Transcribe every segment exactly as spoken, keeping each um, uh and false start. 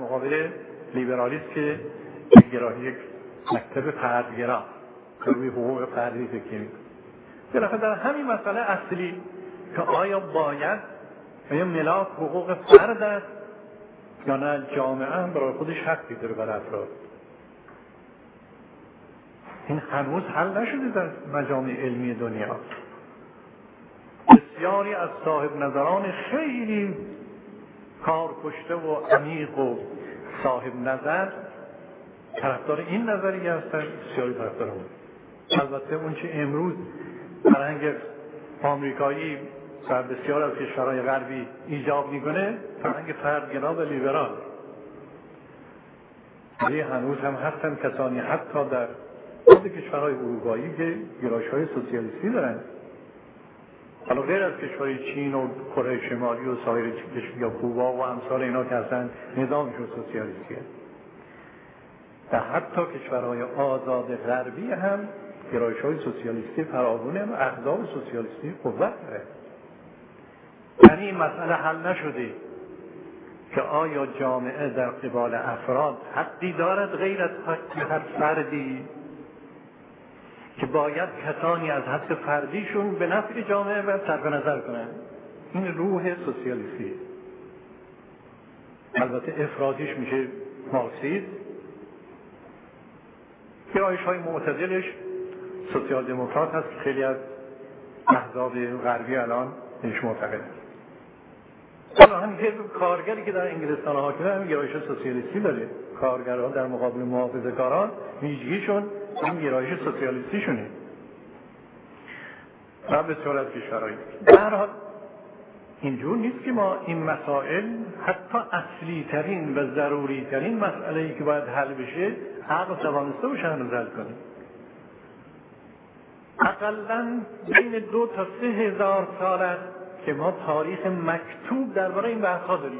مقابل لیبرالیسم که گرایی یک مکتب فردگرا روی حقوق فردی فکر می‌کنه. بالاخره در همین مسئله اصلی که آیا باید آیا ملاک حقوق فرد است یا نه جامعه هم برای خودش حقی داره بر افراد، این هنوز حل نشده در مجامع علمی دنیا. بسیاری از صاحب نظران خیلی کارکشته و عمیق و صاحب نظر طرفدار این نظریه هستن، بسیاری طرفدار اون. البته اون چه امروز فرهنگ آمریکایی در بسیار از کشورهای غربی ایجاب میکنه فرهنگ فردگرا و لیبرال، ولی هنوز هم هستن کسانی حتی در خود کشورهای اروپایی که گرایش‌های سوسیالیستی دارن. حالا غیر از کشورهای چین و کره شمالی و سایر کشورها یا کوبا و امثال اینا که هستن نظامشون سوسیالیستیه، و حتی کشورهای آزاد غربی هم گرایش‌های سوسیالیستی فراوونه و احزاب سوسیالیستی قوت داره. یعنی این مسئله حل نشده که آیا جامعه در قبال افراد حقی دارد غیر از حق هر فردی که باید کسانی از حق فردیشون به نفع جامعه و صرف نظر کنند. این روح سوسیالیستی. البته افرادیش میشه مارکسیسم، گرایش‌های معتدلش سوسیال دموکرات هست که خیلی از احزاب غربی الان بهش معتقدن. حالا هم حزب کارگری که در انگلستان حاکمه هم گرایش سوسیالیستی داره. کارگرها در مقابل محافظه‌کاران ویژگیشون هم گرایش سوسیالیستی شونه. و بسیار از کشورهایی. در حال اینجور نیست که ما این مسائل حتی اصلی ترین و ضروری ترین مسئله‌ای که باید حل بشه عقل توانسته باشه هنوز حل کنیم. اقلاً بین دو تا سه هزار سال است که ما تاریخ مکتوب درباره این بحث‌ها داریم.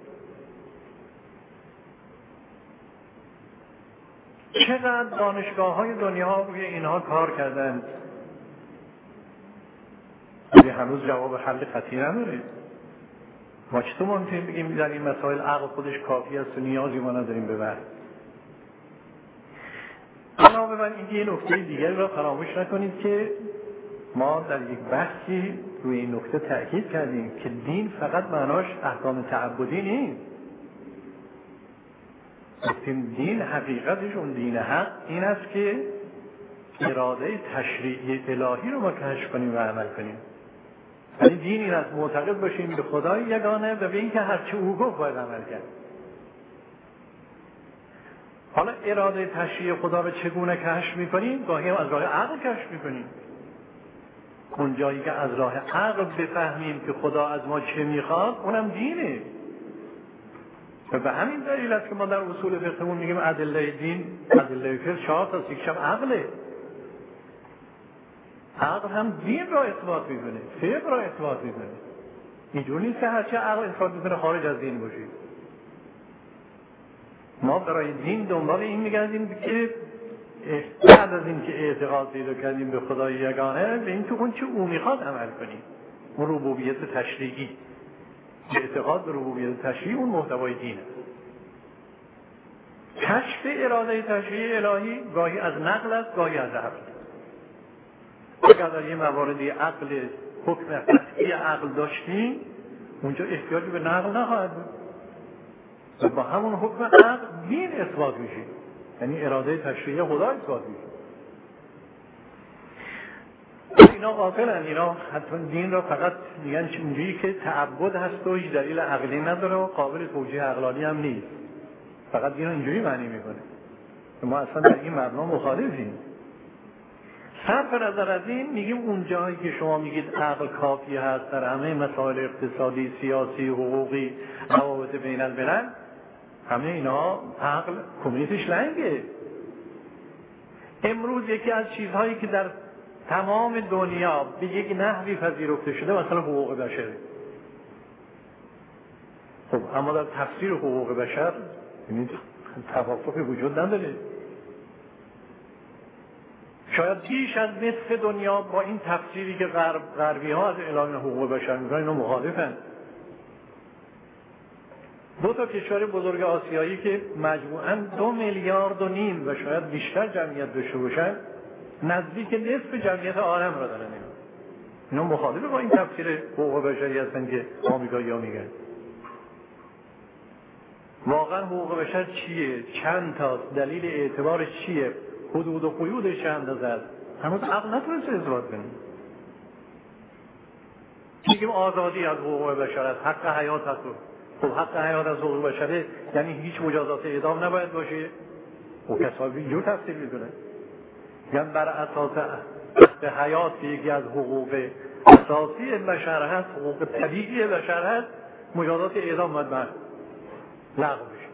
چقدر دانشگاه‌های دنیا روی اینها کار کردند ولی هنوز جواب حل قطعی نداره. ما چطور ممکنه بگیم در این مسائل عقل خودش کافی است و نیازی ما نداریم به بحث؟ علاوه بر اینکه یه نکته دیگری را فراموش نکنید که ما در یک بحثی روی این نکته تأکید کردیم که دین فقط معناش احکام تعبدی نیست. گفتیم دین حقیقتش اون دین حق این است که اراده تشریعی الهی رو ما کشف کنیم و عمل کنیم. یعنی دین این است معتقد باشیم به خدای یگانه و به اینکه هرچی او گفت باید عمل کرد. حالا اراده تشریع خدا رو چگونه کشف می‌کنیم؟ گاهی هم از راه عقل کشف می‌کنیم. اون جایی که از راه عقل بفهمیم که خدا از ما چه می‌خواد اونم دینه. و به همین دلیل است که ما در اصول فقهمون میگیم ادله دین، ادله فقه چهار تا یکیش هم عقله. عقل هم دین را اثبات می‌کنه، فقه را اثبات می‌کنه. اینجور نیست که هرچی عقل اثبات می‌کنه خارج از دین باشه. ما برای دین دنبال این می‌گردیم که بعد از این که اعتقاد پیدا کردیم به خدای یگانه به این که اون چه او می‌خواد عمل کنیم. اون ربوبیت تشریعی، اعتقاد به ربوبیت تشریعی اون محتوای دینه. کشف اراده تشریعی الهی گاهی از نقل است گاهی از عقل. اگر در یه مواردی عقل حکم قطعی عقل داشتیم اونجا احتیاجی به نقل نخواهد بود و با همون حکم عقل دین اثبات میشه، یعنی اراده تشریعی خدا اثبات میشه. اینا غافلن، اینا حتما دین را فقط میگن اونجوری که تعبد هست و هیچ دلیل عقلی نداره و قابل توجیه عقلانی هم نیست، فقط دین را اینجوری معنی میکنه. ما اصلا در این مبنا مخالفیم. صرف نظر از این میگیم اون جایی که شما میگید عقل کافی هست در همه مسائل اقتصادی، سیاسی، حقوقی، روابط بین الملل، همه اینا عقل کمیتش لنگه. امروز یکی از چیزهایی که در تمام دنیا به یک نحوی پذیرفته شده مثلا حقوق بشره. خب اما در تفسیر حقوق بشر یعنی توافقی وجود نداره. شاید بیش از نصف دنیا با این تفسیری که غرب غربی ها از اعلام حقوق بشر میکنن اینا مخالفن. دو تا کشور بزرگ آسیایی که مجموعاً دو میلیارد و نیم و شاید بیشتر جمعیت داشته باشن، نزدیک نصف جمعیت عالم را دارن. اینا اینا مخالف با این تفسیر حقوق بشری هستن که آمریکایی‌ها میگن. واقعا حقوق بشر چیه؟ چند تاست؟ دلیل اعتبارش چیه؟ حدود و قیودش چند است؟ هنوز عقل نتونسته اثبات کنه. میگیم آزادی از حقوق بشر است، حق حیات هست. خب حق حیات از حقوق بشره یعنی هیچ مجازات اعدام نباید باشه؟ و کسایی اینجور تفسیر میکنه، یعنی بر اساس حق حیات که یکی از حقوق اساسی بشر هست، حقوق طبیعی بشر هست، مجازات اعدام باید لغو بشه.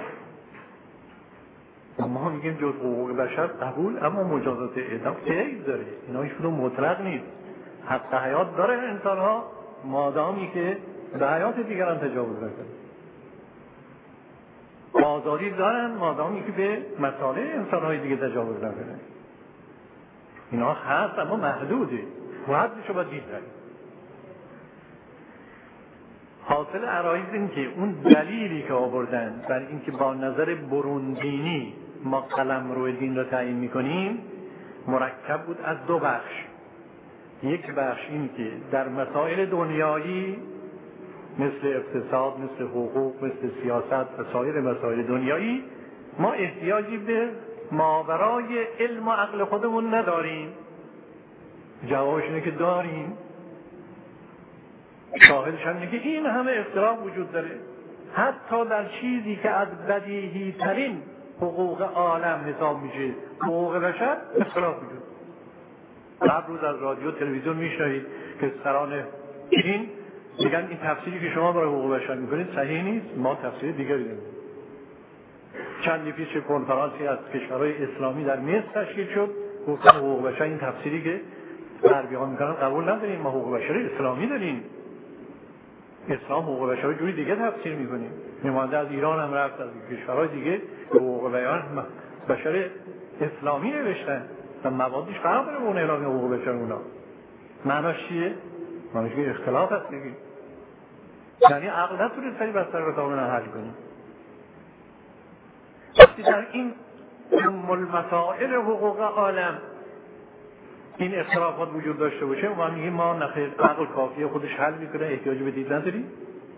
ما میگیم جز حقوق بشر قبول، اما مجازات اعدام قید داره. اینا هیچ کدوم مطلق نیست. حق حیات داره انسان ها مادامی که به حیات دیگران تجاوز نکنه. آزادی دارن مادامی که به مصالح انسان های دیگه تجاوز نکنه. اینا هست اما محدوده و حدش رو باید دید داریم. حاصل عرایض این که اون دلیلی که آوردن بر این که با نظر بروندینی ما قلمرو دین را تعیین میکنیم مرکب بود از دو بخش. یک بخش این که در مسائل دنیایی مثل اقتصاد، مثل حقوق، مثل سیاست و سایر مسائل دنیایی ما احتیاجی به ماورای علم و عقل خودمون نداریم. جوابش اینه که داریم. شاهدش هم اینه که این همه اختلاف وجود داره. حتی در چیزی که از بدیهی ترین حقوق عالم حساب میشه، حقوق بشر، اختلاف وجود. هر روز از رادیو تلویزیون میشنوید که سران چین میگن این تفسیری که شما برای حقوق بشر میکنید صحیح نیست، ما تفسیر دیگری داریم. چندی پیش کنفرانسی از کشورهای اسلامی در مصر تشکیل شد، گفتن حقوق بشر این تفسیری که غربی‌ها میکنن قبول نداریم، ما حقوق بشر اسلامی داریم. اسلام حقوق بشر جوری دیگه تفسیر میکنیم. نماینده از ایران هم رفت، از کشورهای دیگه حقوق بشر اسلامی نوشتن و موادش فرق داره با اون اعلام حقوق بشر اونا. معناش چیه؟ معناش که اختلاف هست دیگه. یعنی عقل نتونه سری بستر رو تا حل کنیم. وقتی در این مسائل حقوق عالم این اختلافات وجود داشته باشه و ما میگیم ما نخیر عقل کافیه خودش حل میکنه، احتیاجی به دید نداریم.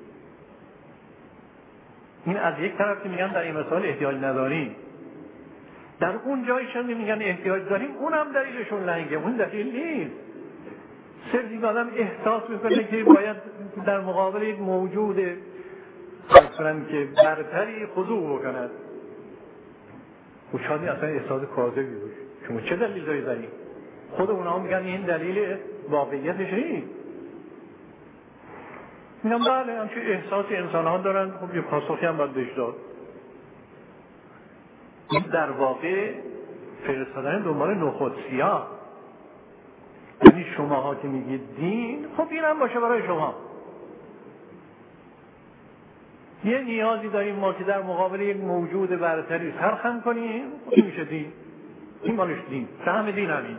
این از یک طرف که میگن در این مسائل احتیاج نداریم، در اون جایش هم میگن احتیاج داریم، اونم دلیلشون لنگه. اون دلیل نیست. صرف آدم احساس میکنه که باید در مقابل یک موجود فرض که برتری خضوع بکند. و شاید اصلا احساس کاذبی باشه. شما چه دلیل دارید در این؟ خود اونها میگن این دلیل واقعیتش نیست. میگم بله همچه احساسی انسان ها دارن، خب یه پاسخی هم باید بهش داد. این در واقع فرستادن دنبال نخود سیاه. یعنی شماها که میگید دین، خب این هم باشه برای شما. یه نیازی داریم ما که در مقابل یک موجود برتری سرخم کنیم، این میشه دین. این مالش دین. سهم دین همین.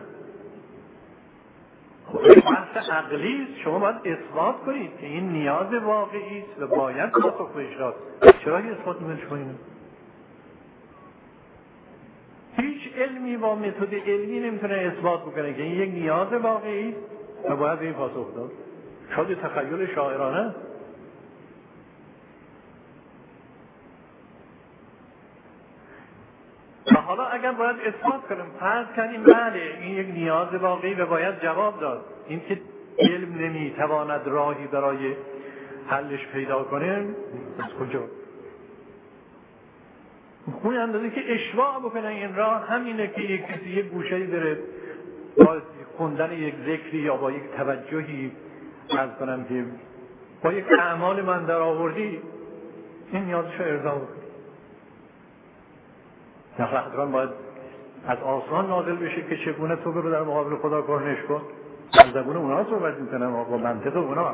بحث عقلی است، شما باید اثبات کنید که این نیاز واقعی است و باید پاسخ بهش داد. چرا اثبات می‌کنید شما اینو؟ هیچ علمی با متد علمی نمیتونه اثبات بکنه که این یک نیاز واقعی است و باید به این پاسخ داد. شاید تخیل شاعرانه. و حالا اگر باید اثبات کنیم، فرض کنیم بله این یک نیاز واقعی و باید جواب داد. این که علم نمیتواند راهی برای حلش پیدا کنه از کجا؟ اون اندازه که اشباع بکنه این راه همینه که یک کسی یک گوشه‌ای داره با خوندن یک ذکری یا با یک توجهی از کنم که با یک اعمال من در آوردی این نیازش رو ارضا بکنه. نخواهدران باید از آسمان نازل بشه که چگونه تو برو در مقابل خدا کرنش کن. از زبون اونا صحبت میکنم با منطق اونا.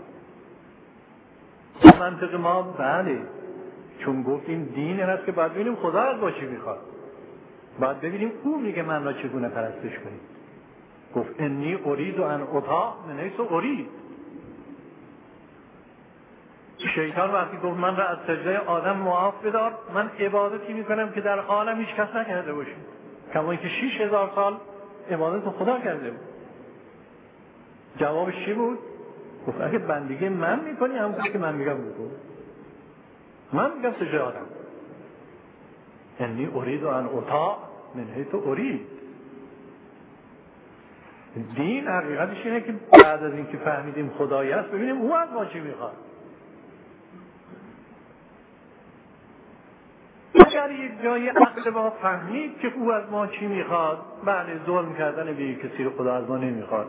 با منطق ما بله، چون گفتیم دین این است که باید ببینیم خدا از با چی میخواد، باید ببینیم او میگه من را چگونه پرستش کنیم. گفت انی ارید و ان اطاع من حیث ارید. شیطان وقتی گفت من را از سجده آدم معاف بدار، من عبادتی میکنم که در عالم هیچ کس نکرده باشه، کما اینکه شش هزار سال عبادت خدا کرده بود. جوابش چی بود؟ گفت اگه بندگی من میکنی همون که من میگم بکن. من میگم سجده آدم. انی ارید ان اطاع من حیث ارید. دین حقیقتش اینه که بعد از اینکه فهمیدیم خدایی هست ببینیم او از ما چی میخواد. اگر یک جایی عقل ما فهمید که او از ما چی میخواد، بله ظلم کردن به کسی رو خدا از ما نمیخواد.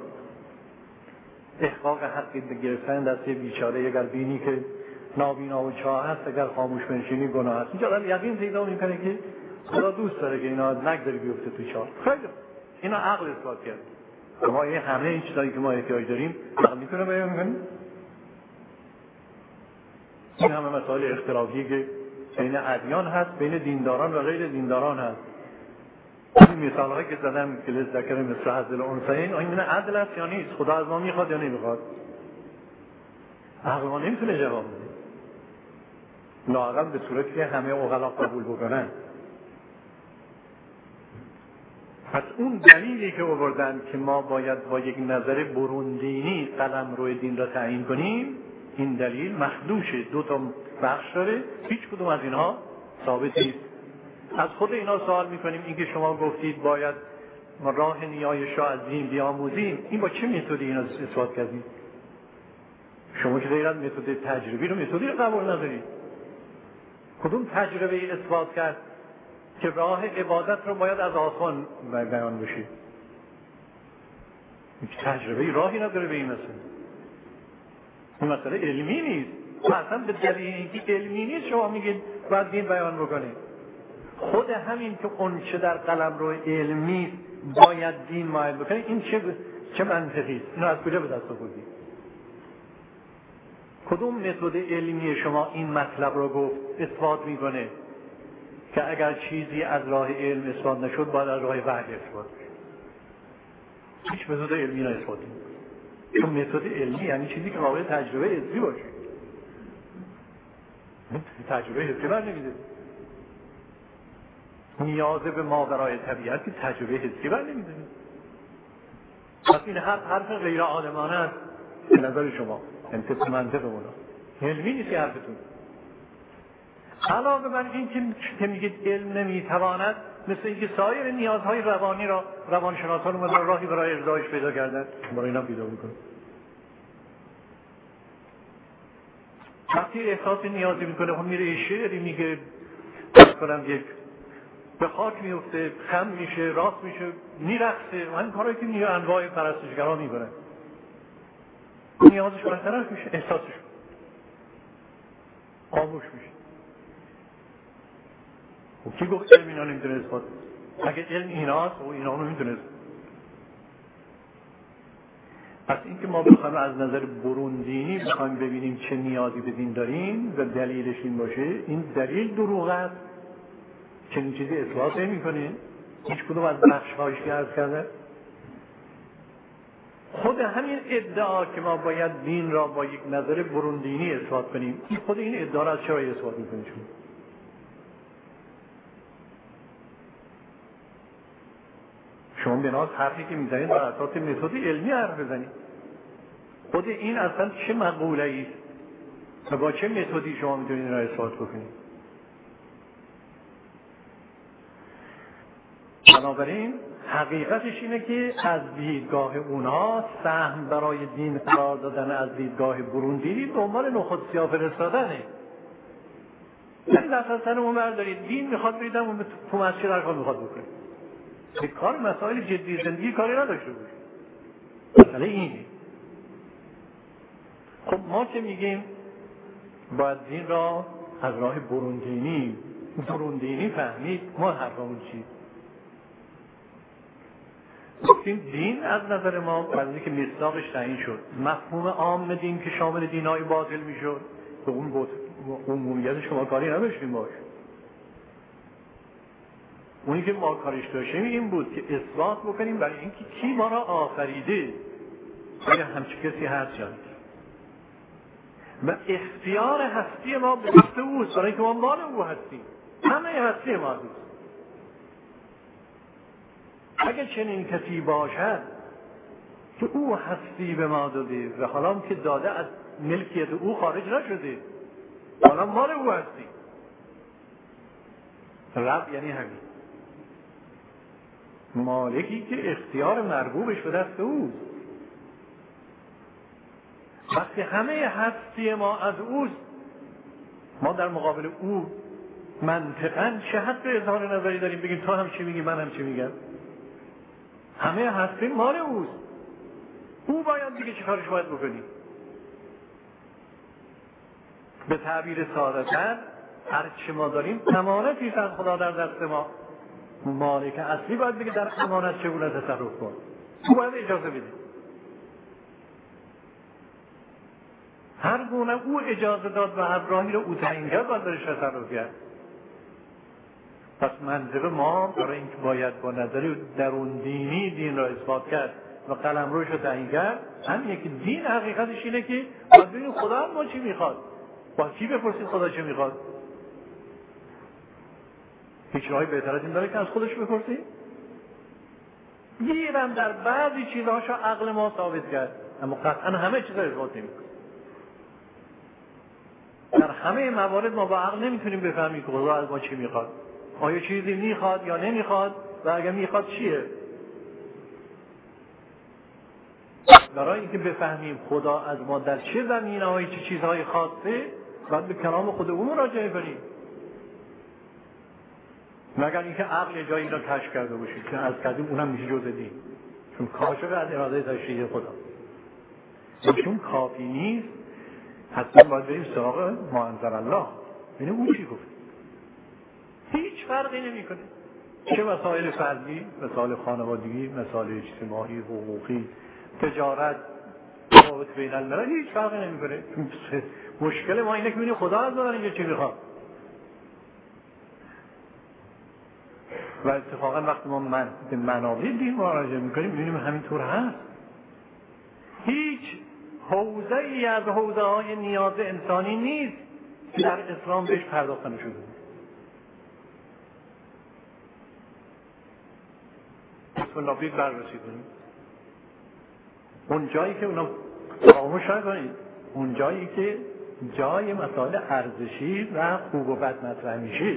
احقاق حقی به گرفتن دست بیچاره اگر بینی که نابینا و چاه هست، اگر خاموش بنشینی گناه هست. اینجا آدم یقین پیدا میکنه که خدا دوست داره که اینا نگذاری بیفته تو چاه. خیلی اینا عقل اثبات کرد. ما این همه این چیزایی که ما احتیاج داریم عقل میتونه بیان کنه. این همه مسائل اختلافی که بین ادیان هست، بین دینداران و غیر دینداران هست. این مثالهایی که زدم که لذکر مثل حظ الانثیین، این عدل است یا نیست؟ خدا از ما میخواد یا نمیخواد؟ عقل ما نمیتونه جواب بده. لااقل به صورتی که همه عقلا قبول بکنن. پس اون دلیلی که آوردن که ما باید با یک نظر بروندینی قلمرو دین را تعیین کنیم، این دلیل مخدوشه، دو تا بخش داره، هیچ کدوم از اینها ثابت نیست. از خود اینا سوال میکنیم اینکه شما گفتید باید ما راه نیایش را از دین بیاموزیم، این با چه متدی اینا اثبات کردید؟ شما که غیر از متد تجربی رو متدی رو قبول ندارید. کدوم تجربه اثبات کرد که راه عبادت رو باید از آسمان بیان بشه؟ هیچ تجربه راهی نداره به این مسئله. این مسئله علمی نیست. اصلا به دلیل اینکه علمی نیست شما میگید باید دین بیان بکنید. خود همین که اون چه در قلمرو علمی باید دین مایل بکنه، این چه چه منطقی است؟ اینو از کجا به دست آوردید؟ کدوم متد علمی شما این مطلب رو گفت اثبات میکنه که اگر چیزی از راه علم اثبات نشد باید از راه وحی اثبات بشه؟ هیچ متد علمی نه اثبات نمیکنه. چون متد علمی یعنی چیزی که قابل تجربه حسی باشه. تجربه حسی بر نمیده. نیازه به ماورای طبیعت که تجربه حسی بر نمیده. پس این حرف حرف غیر عالمانه است به نظر شما، انتظار منطق اونا علمی نیست حرفتون. علاوه بر این که میگید علم نمیتواند، مثل اینکه سایر نیازهای روانی را روانشناسان اومدن راهی برای ارضایش پیدا کردن، برای اینا پیدا میکنه. وقتی احساس نیازی میکنه خب میره شعری میگه، فرض کنم یک به خاک میفته، خم میشه، راست میشه، میرقصه، و این کارهایی که نیو انواع پرستشگرها میکنن. نیازش برطرف میشه، احساسش خاموش میشه. و کی گفت علم اینا نمیتونه اثبات؟ اگه علم ایناست و اینا رو نمیتونه. پس اینکه ما بخوایم از نظر بروندینی بخوایم ببینیم چه نیازی به دین داریم و دلیلش این باشه، این دلیل دروغ است. چنین چیزی اثبات نمی‌کنه. هیچ کدوم از بخش‌هایش که عرض کرده. خود همین ادعا که ما باید دین را با یک نظر بروندینی اثبات کنیم، خود این ادعا را از چرا اثبات می‌کنید شما؟ شما بناس حرفی که میزنید بر اساس متد علمی حرف بزنید. خود این اصلا چه مقوله‌ای است و با چه متدی شما میتونید این را اثبات بکنید؟ بنابراین حقیقتش اینه که از دیدگاه اونها سهم برای دین قرار دادن از دیدگاه بروندینی دنبال نخود سیاه فرستادنه. یعنی مثلا سرمون بردارید دین میخواد بریدم و تو مسجد هر کار میخواد بکنه. به کار مسائل جدی زندگی کاری نداشته باشه. مسئله اینه. خب ما که میگیم باید دین را از راه بروندینی بروندینی فهمید، ما حرفمون چی؟ گفتیم دین از نظر ما بعد از اینکه مصداقش تعیین شد، مفهوم عام دین که شامل دینای باطل میشد، به اون عمومیت شما کاری نداشتیم باش. اونی که ما کارش داشتیم این بود که اثبات بکنیم برای اینکه کی ما را آفریده، آیا همچه کسی هست یا نیست. و اختیار هستی ما به دست اوست، برای که ما مال او هستیم. همه هستی ما هست. اگه چنین کسی باشد که او هستی به ما داده و حالا که داده از ملکیت او خارج نشده، حالا مال او هستی. رب یعنی همین مالکی که اختیار مربوبش به دست اوست. وقتی همه هستی ما از اوست، ما در مقابل او منطقاً چه حد به اظهار نظری داریم بگیم تو هم چی میگی من هم چی میگم؟ همه هستی مال اوست. او باید دیگه چه کارش باید بکنی؟ به تعبیر ساده‌تر هر چی ما داریم امانتی است از خدا در دست ما. مالک اصلی باید بگه در امانت چگونه تصرف کن. او باید اجازه بده. هر گونه او اجازه داد و هر راهی رو او تعیین کرد باید برش تصرف کرد. پس منطق ما برای اینکه باید با نظر درون دینی دین را اثبات کرد و قلمروش رو تعیین کرد، هم یکی دین حقیقتش اینه که باید ببینیم خدا ما چی میخواد. با کی بپرسید خدا چی میخواد؟ هیچ راهی بهتر از این داره که از خودش بپرسید؟ گیرم در بعضی چیزهاشو عقل ما ثابت کرد، اما قطعا همه چیزا اثبات نمیکنه. در همه موارد ما با عقل نمیتونیم بفهمیم که خدا از ما چی میخواد. آیا چیزی میخواد یا نمیخواد و اگر میخواد چیه؟ برای اینکه بفهمیم خدا از ما در چه زمینه‌های چه چیزهای خاصه باید به کلام خود او مراجعه کنیم، مگر اینکه عقل جایی را کشف کرده باشید که از قدیم اونم میشه جزء دین، چون کاشف از اراده تشریعی خدا. چون کافی نیست حتما باید بریم سراغ ما انزل الله، ببینیم اون چی گفت. هیچ فرقی نمیکنه چه مسائل فردی، مسائل خانوادگی، مسائل اجتماعی، حقوقی، تجارت، روابط بین الملل، هیچ فرقی نمیکنه. مشکل ما اینه که ببینیم خدا از ما اینجا چی میخواد. و اتفاقا وقتی ما من به منابع دین مراجعه میکنیم میبینیم همینطور هست. هیچ حوزه ای از حوزه های نیاز انسانی نیست که در اسلام بهش پرداخته نشده. بسم الله بید بررسی کنیم. اون جایی که اونا فراموش نکنید، اون جایی که جای مسائل ارزشی و خوب و بد مطرح میشه،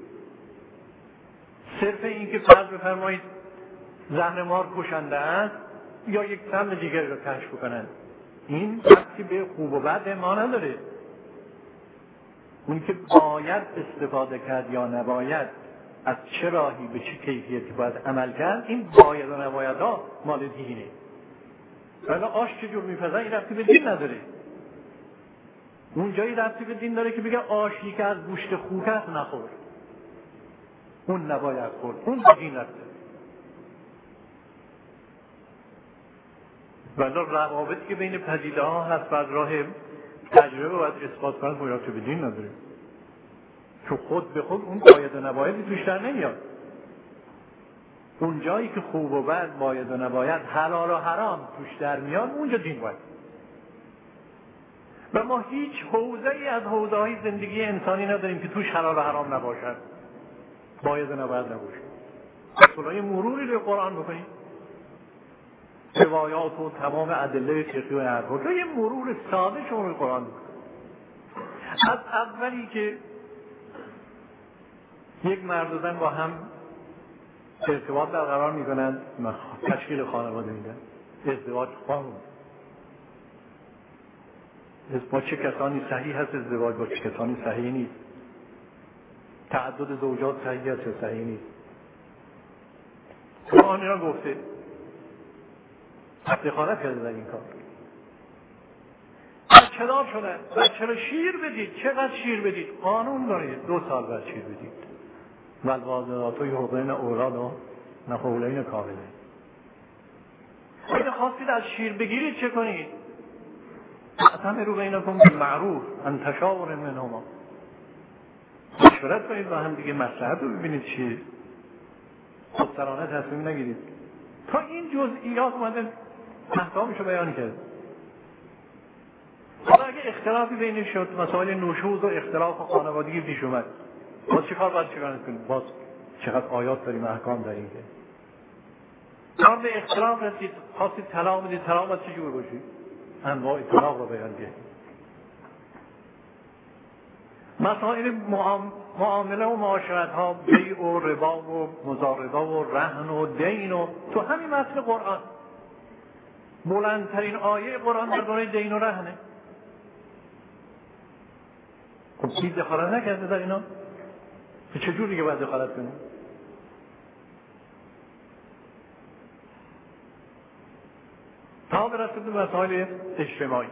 صرف این که فرض بفرمایید زهر مار کشنده است یا یک سم دیگری رو کشف کنند، این وقتی به خوب و بد ما نداره. اون که باید استفاده کرد یا نباید، از چه راهی به چه کیفیتی باید عمل کرد، این باید و نباید ها مال دینه. ولی آش چجور میپزن این رفتی به دین نداره. اون جایی رفتی به دین داره که بگه آشی که از گوشت خوک است نخور، اون نباید خورد، اون به دین نداره. ولی روابطی که بین پدیده ها هست و از راه تجربه باید اثبات کنند باید به دین نداره، چون خود به خود اون باید و نبایدی توش در نمیاد. اون جایی که خوب و بد، باید و نباید، حلال و حرام توش در میاد، اونجا دین باید. و ما هیچ حوزه ای از حوزه های زندگی انسانی نداریم که توش حلال و حرام نباشد، باید و نباید نباشه. اصلا یه مروری رو قرآن بکنیم، روایات و تمام ادله فقهی و حرفا، یه مرور ساده شما رو قرآن بکنیم. از اولی که یک مرد و زن با هم ارتباط برقرار میکنند، تشکیل خانواده میدن، ازدواج قانون. با چه کسانی صحیح هست ازدواج، با چه کسانی صحیح نیست. تعدد زوجات صحیح هست یا صحیح نیست. قرآن اینا گفته، افتخارت کرده در این کار. بچه دار شدن، بچه رو شیر بدید. چقدر شیر بدید؟ قانون داره، دو سال بعد شیر بدید. والوالدات یرضعن اولادهن حولین کاملین. اگه خواستید از شیر بگیرید چه کنید؟ اعتمروا بینکم بالمعروف ان تشاور منهما. مشورت کنید با هم دیگه، مصلحت رو ببینید چیه، خودسرانه تصمیم نگیرید. تا این جزئیات اومده احکامش رو بیان کرد. حالا اگه اختلافی بین شد، مسائل نشوز و اختلاف خانوادگی پیش اومد، باز چیکار باید چیکار کنیم؟ باز چقدر آیات داریم، احکام داریم که کار به اختلاف رسید، خواستید طلاق بدید، طلاق باید چجور باشید؟ انواع طلاق رو بیان کرد. مسائل معامله و معاشرت ها، بیع و ربا و مضاربه و رهن و دین و تو همین متن قرآن بلندترین آیه قرآن درباره دین و رهنه. خب کی دخالت نکرده در اینا؟ چجور دیگه باید دخالت کنیم؟ تا برسید به مسائل اجتماعی،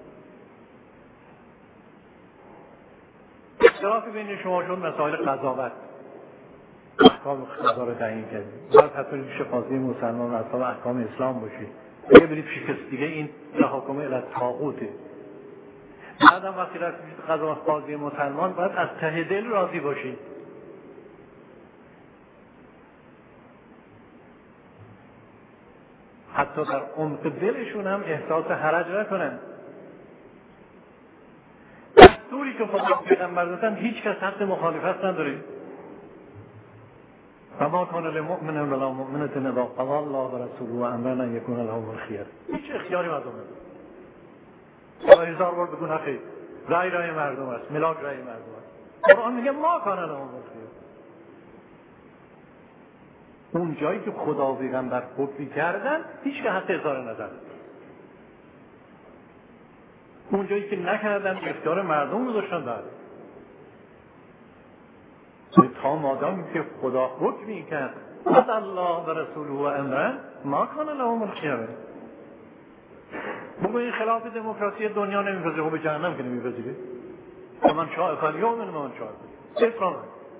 اختلافی بین شما شد مسائل قضاوت، احکام قضا رو تعیین کردید. باید حتی پیش قاضی مسلمان اصلا احکام اسلام باشید. اگه برید پیش کسی دیگه این تحاکم الی الطاغوته. بعدم وقتی رفتید پیش قضا قاضی مسلمان باید از ته دل راضی باشید. حتی در عمق دلشون هم احساس حرج نکنن. دستوری که خدا پیغمبر دادن هیچ کس حق مخالفت نداره. و ما کان للمؤمن ولا مؤمنة اذا قضى الله ورسوله امرا ان يكون لهم الخيار. هیچ اختیاری مردم نداره. هزار بار بگو نخیر، رای رای مردم است، ملاک رای مردم است. قرآن میگه ما کان لهم الخيار. اون جایی که خدا و پیغمبر حکم کردن هیچ که حق اظهار نظر نداره. اون جایی که نکردن اختیار مردم گذاشتن داره. تا مادامی که خدا حکمی کرد از الله و رسوله و امره ما کان لهم الخیار. بگو این خلاف دموکراسی دنیا نمیپذیره، خب به جهنم که نمیپذیره. من شاء فلیؤمن و من شاء اسلام.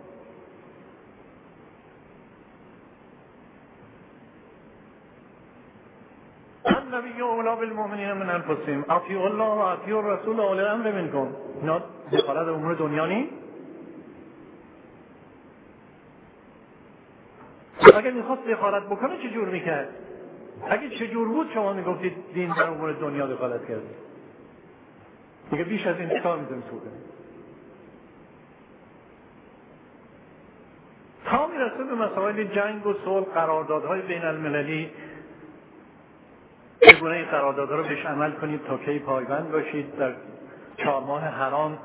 النبی اولی بالمؤمنین من انفسهم اطیعوا الله و اطیعوا الرسول و اولی الامر منکم. اینا دخالت در امور دنیا نیست. اگر میخواست دخالت بکنه چجور میکرد؟ اگه چجور بود شما میگفتید دین در امور دنیا دخالت کرده؟ دیگه بیش از این چیکار میتونیم بکنیم؟ تا میرسه به مسائل جنگ و صلح، قراردادهای بین المللی، چگونه این قراردادها رو بهش عمل کنید تا کی پایبند باشید، در چهار ماه حرام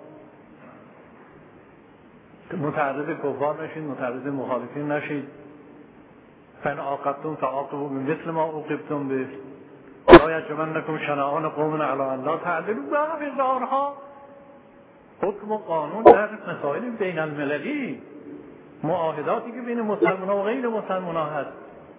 متعرض کفار نشید، متعرض مخالفین نشید. فان عاقبتم فعاقبوا بمثل ما عوقبتم به لا یجرمنکم شنآن قوم علی الا تعدلوا. و هزارها حکم و قانون در مسائل بین المللی، معاهداتی که بین مسلمان‌ها و غیر مسلمان‌ها هست.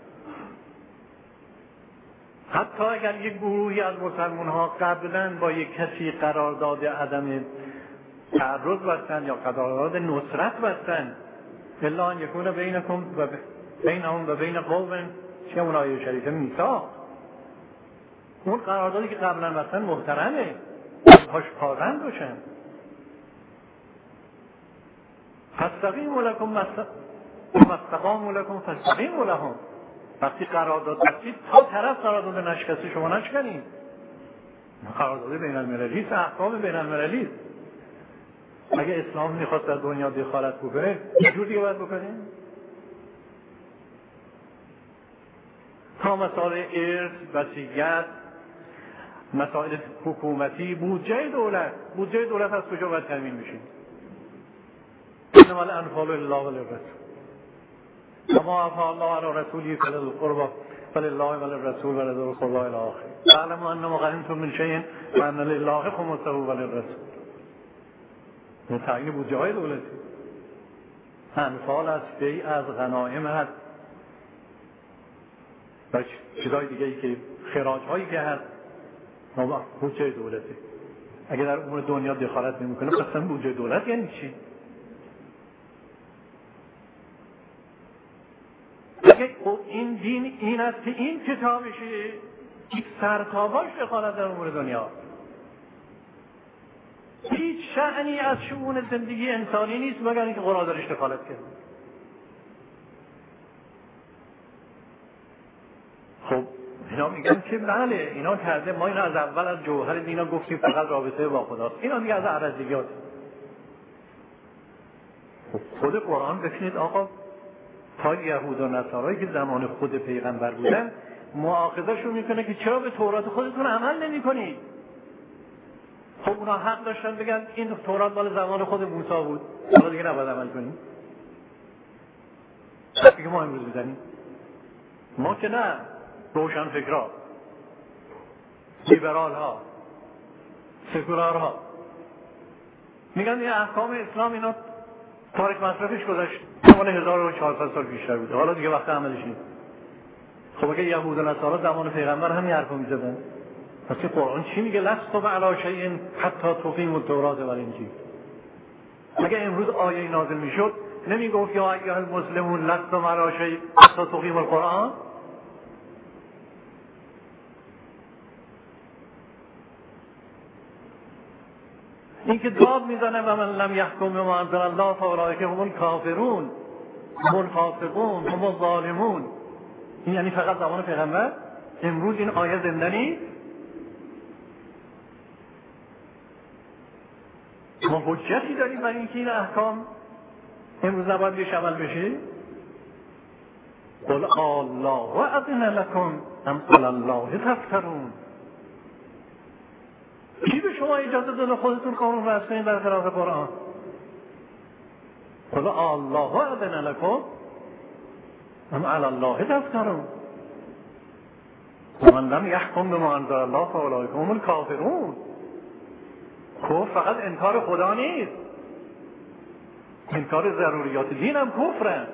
حتی اگر یک گروهی از مسلمان‌ها قبلاً با یک کسی قرارداد عدم تعرض بستن یا قرارداد نصرت بستن، الا ان یکون بینکم و بینهم و بین قوم، چه اون آیه شریفه میثاق، اون قراردادی که قبلا بستن محترمه، پاش پابند باشن. فاستقیموا لکم ما استقاموا لکم فاستقیموا لهم. وقتی قرارداد بستید تا طرف قرارداد نشکسته شما نشکنید. قرارداد بین المللی است، احکام بین المللی است. اگه اسلام میخواست در دنیا دخالت بکنه چجور دیگه باید بکنیم؟ تا مسائل ارث، وصیت، مسائل حکومتی، بودجه دولت، بودجه دولت از کجا باید تامین میشه؟ انما الانفال لله وللرسول و ما افاء الله علی رسوله فلذی القربى فلله وللرسول ولذی القربى الی آخره. اعلموا انما غنمتم من شیء فان لله خمسه وللرسول. این تعیین بودجه های دولتی، انفال از فی از غنایم هست و چیزهای دیگه ای که خراج هایی که هست بودجه دولتی. اگر در امور دنیا دخالت نمی کنه پس بودجه دولت یعنی چی؟ اگه این دین این است که این کتابشه، این سرتاباش دخالت در امور دنیا، هیچ شأنی از شؤون زندگی انسانی نیست مگر اینکه قرآن درش دخالت کرده. خب اینا میگن که بله اینا کرده، ما اینا از اول از جوهر دینا گفتیم فقط رابطه با خداست، اینا دیگه از عرضیات. خود قرآن ببینید آقا، تا یهود و نصارایی که زمان خود پیغمبر بودن مؤاخذه‌شون میکنه که چرا به تورات خودتون عمل نمی‌کنید؟ خب اونا حق داشتن بگن این تورات مال زمان خود موسی بود، حالا دیگه نباید عمل کنیم. حرفی که ما امروز میزنیم، ما که نه، روشن فکرها، لیبرال ها، سکولار ها میگن این احکام اسلام اینا تاریخ مصرفش گذشت، مال هزار و چهارصد سال بیشتر بوده، حالا دیگه وقت عملش نیست. خب اگه یهود و نصارا زمان پیغمبر همین حرفو میزدن، پس قرآن چی میگه؟ لستم علی شیء حتی تقیموا التوراة والانجیل. اگه امروز آیه نازل میشد نمیگفت یا ایها المسلمون لستم علی شیء حتی تقیموا القرآن؟ این که داد میزنه و من لم یحکم بما انزل الله فاولئک هم الکافرون هم الفاسقون هم الظالمون. این یعنی فقط زمان پیغمبر؟ امروز این آیه زنده نیست؟ ما حجتی داریم برای اینکه این احکام امروز نباید بهش عمل بشه؟ قل الله اذن لکم ام علی الله تفترون. کی به شما اجازه داده خودتون قانون وضع کنید در خلاف قرآن؟ قل الله اذن لکم ام علی الله تفترون و من لم یحکم بما انزل الله فاولئک هم الکافرون. کفر فقط انکار خدا نیست، انکار ضروریات دین هم کفره.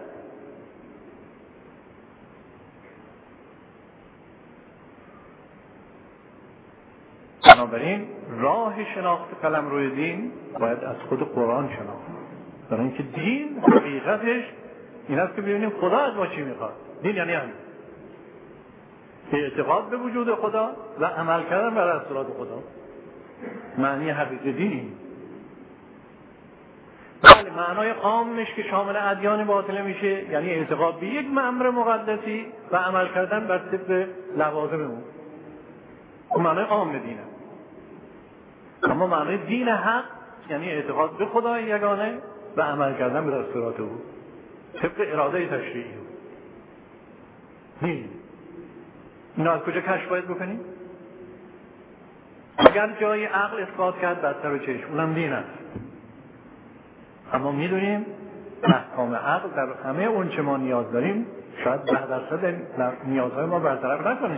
بنابراین راه شناخت قلمرو دین باید از خود قرآن شناخت، برای اینکه دین حقیقتش این است که ببینیم خدا از ما چی میخواد. دین یعنی همین، اعتقاد به وجود خدا و عمل کردن بر دستورات خدا. معنی حقیقی دین. بله معنای عامش که شامل ادیان باطله میشه، یعنی اعتقاد به یک امر مقدسی و عمل کردن بر طبق لوازم اون. اون معنای عام دینه. اما معنای دین حق یعنی اعتقاد به خدای یگانه و عمل کردن به دستورات او طبق اراده تشریعی او. دین اینا از کجا کشف باید بکنیم؟ اگر جای عقل اثبات کرد بستر و چشم، اونم دین است. اما میدونیم احکام عقل در همه اون چه ما نیاز داریم شاید ده درصد نیازهای ما برطرف نکنه،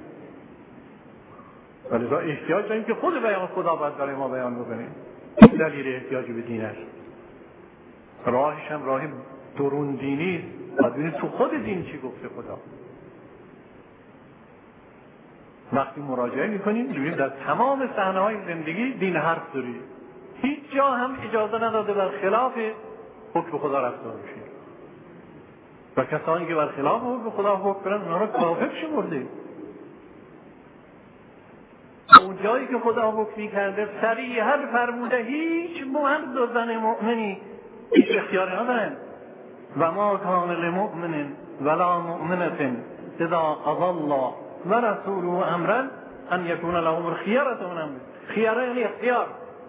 ولی دا احتیاج داریم که خود بیان خدا باید برای ما بیان بکنیم. این دلیل احتیاجی به دین است. راهش هم راه درون دینی است. باید ببینید تو خود دین چی گفته خدا. وقتی مراجعه میکنیم میبینیم در تمام صحنه‌های زندگی دین حرف داری. هیچ جا هم اجازه نداده بر خلاف حکم خدا رفتار بشه و کسانی که بر خلاف حکم خدا حکم کنن اونا رو کافر شمرده. اون جایی که خدا حکم کرده صریحاً فرموده هیچ مرد و زن مؤمنی هیچ اختیاری ندارن. و ما کان لمؤمن ولا مؤمنة اذا قضى الله و رسوله امرا ان یکون لهم الخیرة من امرهم. خیره یعنی اختیار.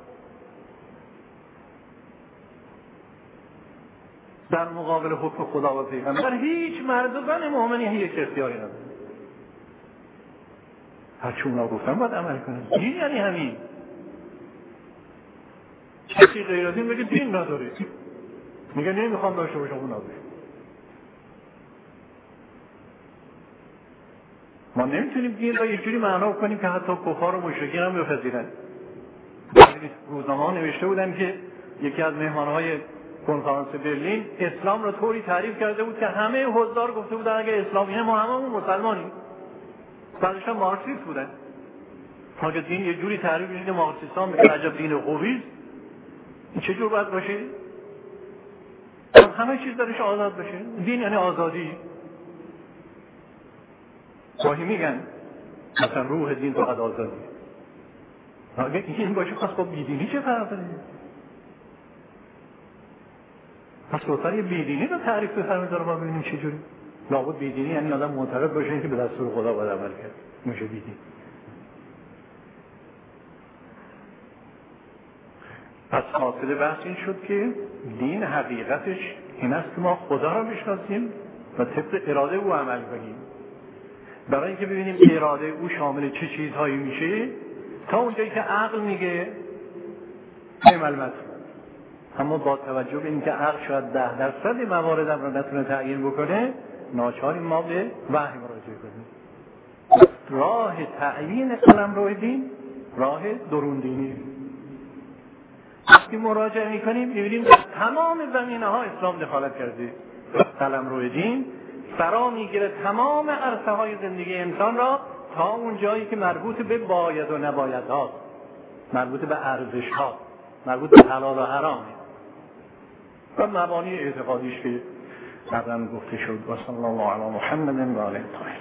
در مقابل حکم خدا و پیغمبر هیچ مرد و زن مؤمنی هیچ اختیاری نداره. هر چون اونا گفتن باید عمل کنن. دین یعنی همین. کسی غیر از این بگه دین نداره، میگه نمیخوام داشته باشم اون نداره. ما نمیتونیم دین را یک جوری معنا کنیم که حتی کفار و مشرکین هم بپذیرن. روزنامه‌ها نوشته بودن که یکی از مهمانهای کنفرانس برلین اسلام را طوری تعریف کرده بود که همه حضار گفته بودن اگه اسلامیه ما هممون مسلمانیم. بعضیش هم مارکسیست بودن. اگه دین یه جوری تعریف میشه که مارکسیستان میگن عجب دین خوبی، این چه جور باید باشه؟ همه چیز درش آزاد باشه. دین یعنی آزادی. گاهی میگن مثلا روح دین فقط آزادی. اگه این باشه پس با بیدینی چه فرق داره؟ پس لطفا یه بیدینی رو تعریف بفرمایید ما ببینیم چه جوری. لابد بیدینی یعنی آدم معتقد باشه که به دستور خدا باید عمل کرد، میشه بیدین. پس حاصل بحث این شد که دین حقیقتش این است که ما خدا را بشناسیم و طبق اراده او عمل کنیم. برای اینکه ببینیم اراده او شامل چه چیزهایی میشه، تا اونجایی که عقل میگه نعم المطلوب، اما با توجه به اینکه عقل شاید ده درصد موارد را نتونه تعیین بکنه، ناچاریم ما به وحی مراجعه کنیم. راه تعیین قلمرو دین راه درون دینی. وقتی مراجعه میکنیم میبینیم در تمام زمینه ها اسلام دخالت کرده. قلمرو دین فرا میگیره تمام عرصه های زندگی انسان را تا اون جایی که مربوط به باید و نباید ها، مربوط به ارزش ها، مربوط به حلال و حرام و مبانی اعتقادیش که قبلا گفته شد. و صلی الله علی محمد و آله الطاهرین.